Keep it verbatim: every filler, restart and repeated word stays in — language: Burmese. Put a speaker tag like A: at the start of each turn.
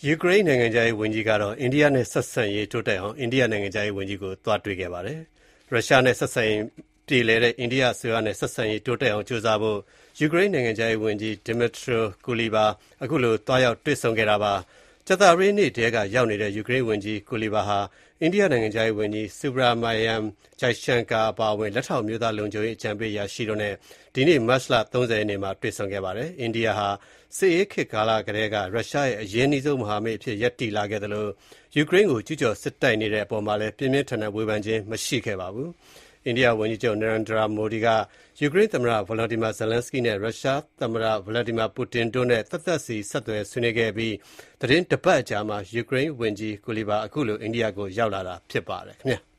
A: ယူကရိန်းနိုင်ငံခြားရေးဝန်ကြီးကတော့အိန္ဒိယနဲ့ဆက်ဆံရေးတိုးတက်အောင်အိန္ဒိယနိုင်ငံခြားရေးဝန်ကြီးကိုသွားတွေ့ခဲ့ပါတယ်။ရုရှားနဲ့ဆက်ဆံရေးပြေလည်တဲ့အိန္ဒိယအစိုးရနဲ့ဆက်ဆံရေးတိုးတက်အောင်ကြိုးစားဖို့ယူကရိန်းနိုင်ငံခြားရေးဝန်ကြီး Dmytro Kuleba အခုလိုသွားရောက်တွေ့ဆုံခဲ့တာပါ။ကြာသပတေးနေ့တည်းကရောက်နေတဲ့ယူကရိန်းဝန်ကြီး Kuleba ဟာအိန္ဒိယနိုင်ငံခြားရေးဝန်ကြီး Subrahmanyam Jaishankar အပါအဝင်လက်ထောက်မျိုးသားလုံခြုံရေးအကြံပေးအရာရှိတို့နဲ့ဒီနေ့မတ်လ၃၀ရက်နေ့မှာတွေ့ဆုံခဲ့ပါတယ်။အိန္ဒိယဟာစစ်အေးခေတ်ကာလကတည်းကရုရှားရဲ့အရင်းနှီးဆုံးမဟာမိတ်အဖြစ်ရပ်တည်လာခဲ့သလိုယူကရိန်းကိုကျူးကျော်စစ်တိုက်နေတဲ့အပေါ်မှာလည်းပြင်းပြင်းထန်ထန်ဝေဖန်ခြင်းမရှိခဲ့ပါဘူး။အိန္ဒိယဝန်ကြီးချုပ် Narendra Modi ကယူကရိန်းသမ္မတ Volodymyr Zelenskyy နဲ့ရုရှားသမ္မတ Vladimir Putin တို့နဲ့သက်သက်စီဆက်သွယ်ဆွေးနွေးခဲ့ပြီးသီတင်းတပတ်အကြာမှာယူကရိန်းဝန်ကြီး Kuleba အခုလိုအိန္ဒိယကိုရောက်လာတာဖြစ်ပါတယ်ခင်ဗျာ။